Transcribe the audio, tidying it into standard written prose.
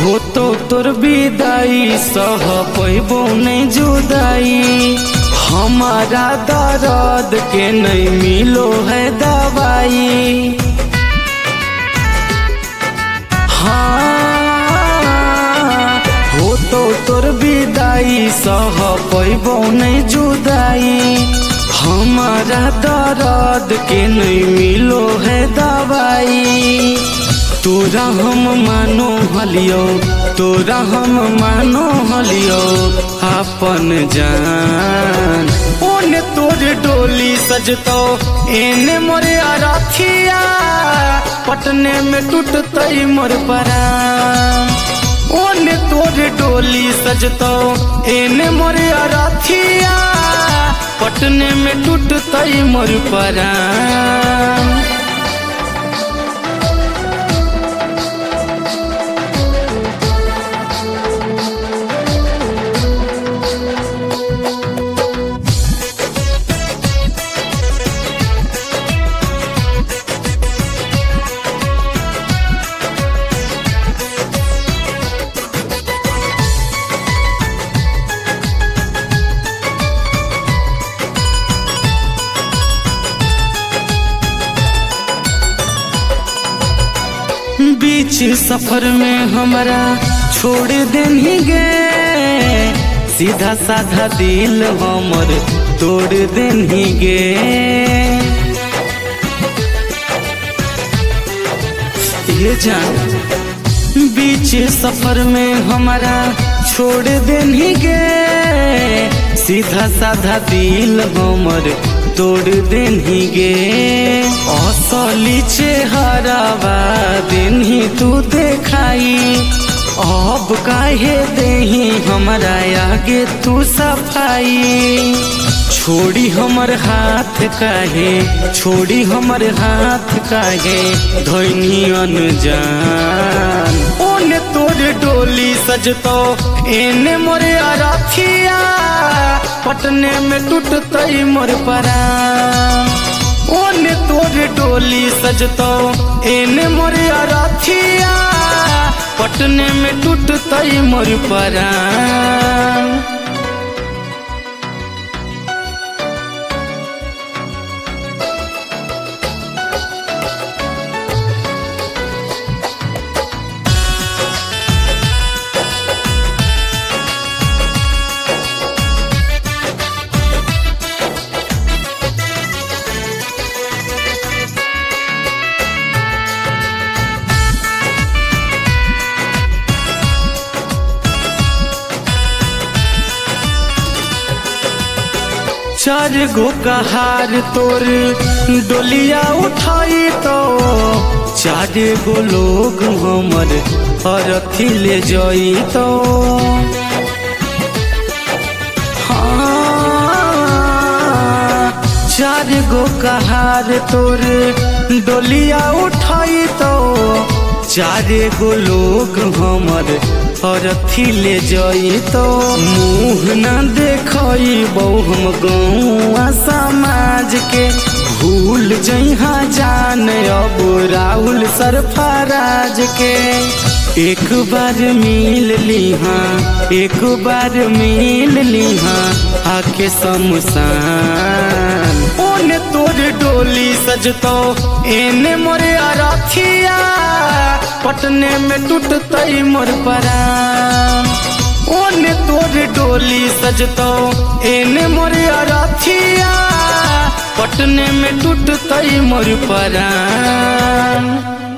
हो तो तोर विदाई सह पैबो नहीं जुदाई, हमारा दर्द के नहीं मिलो है दवाई। हाँ हो तो तोर विदाई सह पैबो नहीं जुदाई, हमारा दर्द के नहीं मिलो है दवाई। तोरा हम मानो हलियो, तोरा हम मानो हलियो अपन जान। ओने तोरे डोली सजतो एने मोरे अरथिया, पटने में टूटतई मोर परान। ओने तोरे डोली सजतो एने मोरे अरथिया, पटने में टूटतई मोर परान। बीच सफर में हमारा छोड़ देनी गे, सीधा साधा दिल हमर तोड़ देनी गे। ये जान बीच सफर में हमारा छोड़ देनी गे, सीधा साधा दिल हमर तोड़ देनी गे। असली चेहरावा देनी तू देखाई, अब काहे देही हमारा आगे तू सफाई। छोड़ी हमर हाथ काहे, छोड़ी हमर हाथ काहे धोनी अनजान। ओने तोरे डोली सजतो एने मोरे अरथिया, पटने में टूटतई मोर परान। ओने तोरे डोली सजतो एने मोरे अरथिया, पटने में टूटतई मोर परान। चार गो कहार तोर डोलिया उठाई तो, चार गो लोग हमर अरथी ले जाई तो। हाँ चार गो कहार तोर डोलिया उठाई तो, चार गो लोग हमर अरथी ले जाई तो। मुँह न देखई बहु हम गौआ समाज के, भूल जइहा जान अब राहुल सरफराज के। एक बार मिल लिहा, एक बार मिल लिहा आके शमशान। ओने तोरे डोली सजतो एने मोरे अरथिया, पटने में टूटतई मोर परान। ओने तोरे डोली सजतो एने मोरे अरथिया, पटने में टूटतई मोर परान।